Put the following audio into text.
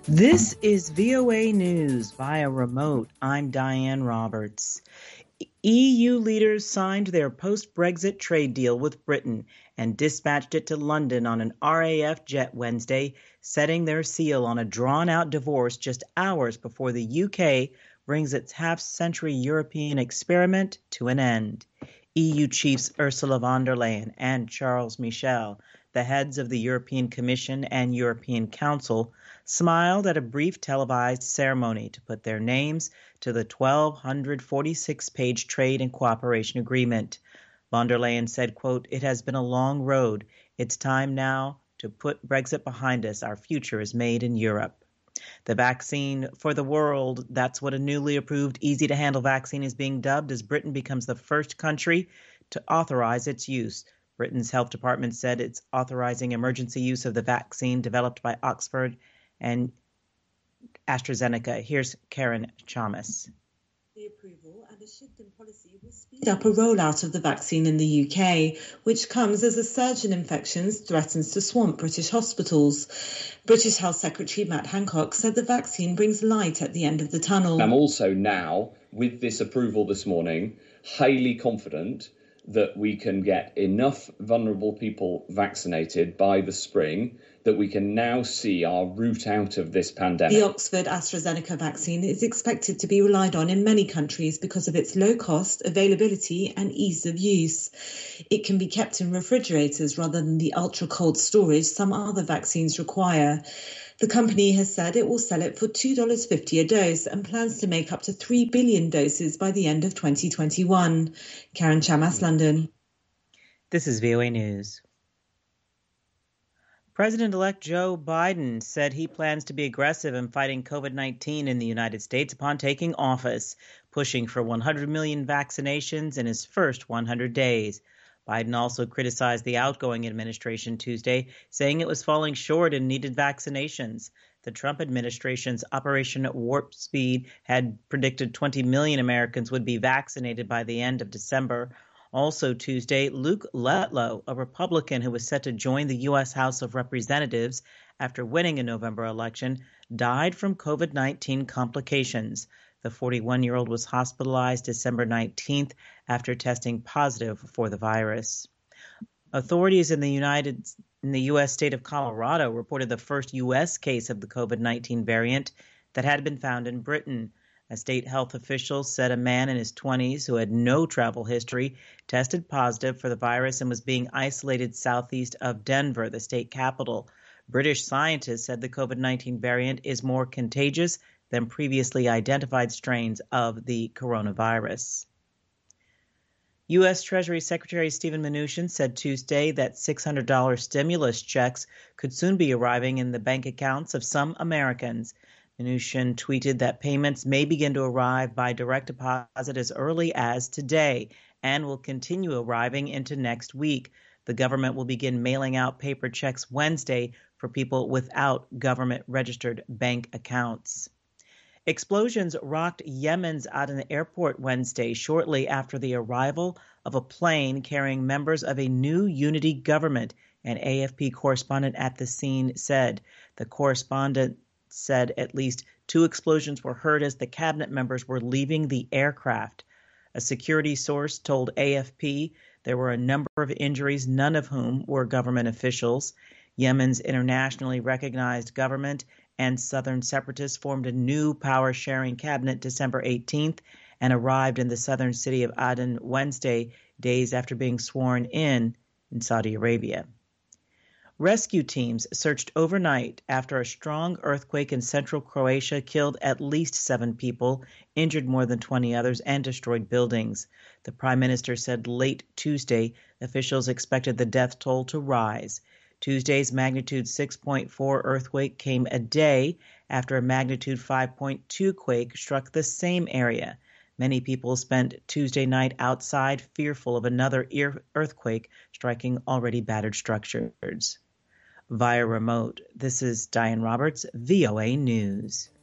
This is VOA News via remote. I'm Diane Roberts. EU leaders signed their post-Brexit trade deal with Britain and dispatched it to London on an RAF jet Wednesday, setting their seal on a drawn-out divorce just hours before the UK brings its half-century European experiment to an end. EU chiefs Ursula von der Leyen and Charles Michel, the heads of the European Commission and European Council, smiled at a brief televised ceremony to put their names to the 1,246-page trade and cooperation agreement. Von der Leyen said, quote, "It has been a long road. It's time now to put Brexit behind us. Our future is made in Europe." The vaccine for the world, that's what a newly approved, easy-to-handle vaccine is being dubbed as Britain becomes the first country to authorize its use. Britain's health department said it's authorizing emergency use of the vaccine developed by Oxford and AstraZeneca. Here's Karen Chalmers. The approval and a shift in policy will speed up a rollout of the vaccine in the UK, which comes as a surge in infections threatens to swamp British hospitals. British Health Secretary Matt Hancock said the vaccine brings light at the end of the tunnel. I'm also now, with this approval this morning, highly confident that we can get enough vulnerable people vaccinated by the spring that we can now see our route out of this pandemic. The Oxford AstraZeneca vaccine is expected to be relied on in many countries because of its low cost, availability and ease of use. It can be kept in refrigerators rather than the ultra-cold storage some other vaccines require. The company has said it will sell it for $2.50 a dose and plans to make up to 3 billion doses by the end of 2021. Karen Chamas, London. This is VOA News. President-elect Joe Biden said he plans to be aggressive in fighting COVID-19 in the United States upon taking office, pushing for 100 million vaccinations in his first 100 days. Biden also criticized the outgoing administration Tuesday, saying it was falling short in needed vaccinations. The Trump administration's Operation Warp Speed had predicted 20 million Americans would be vaccinated by the end of December. Also Tuesday, Luke Letlow, a Republican who was set to join the U.S. House of Representatives after winning a November election, died from COVID-19 complications. The 41-year-old was hospitalized December 19th after testing positive for the virus. Authorities in the U.S. state of Colorado reported the first U.S. case of the COVID-19 variant that had been found in Britain. A state health official said a man in his 20s who had no travel history tested positive for the virus and was being isolated southeast of Denver, the state capital. British scientists said the COVID-19 variant is more contagious than previously identified strains of the coronavirus. U.S. Treasury Secretary Steven Mnuchin said Tuesday that $600 stimulus checks could soon be arriving in the bank accounts of some Americans. Mnuchin tweeted that payments may begin to arrive by direct deposit as early as today and will continue arriving into next week. The government will begin mailing out paper checks Wednesday for people without government-registered bank accounts. Explosions rocked Yemen's Aden airport Wednesday shortly after the arrival of a plane carrying members of a new unity government, an AFP correspondent at the scene said. The correspondent said at least 2 explosions were heard as the cabinet members were leaving the aircraft. A security source told AFP there were a number of injuries, none of whom were government officials. Yemen's internationally recognized government and southern separatists formed a new power-sharing cabinet December 18th and arrived in the southern city of Aden Wednesday, days after being sworn in Saudi Arabia. Rescue teams searched overnight after a strong earthquake in central Croatia killed at least 7 people, injured more than 20 others, and destroyed buildings. The prime minister said late Tuesday officials expected the death toll to rise. Tuesday's magnitude 6.4 earthquake came a day after a magnitude 5.2 quake struck the same area. Many people spent Tuesday night outside, fearful of another earthquake striking already battered structures. Via remote, this is Diane Roberts, VOA News.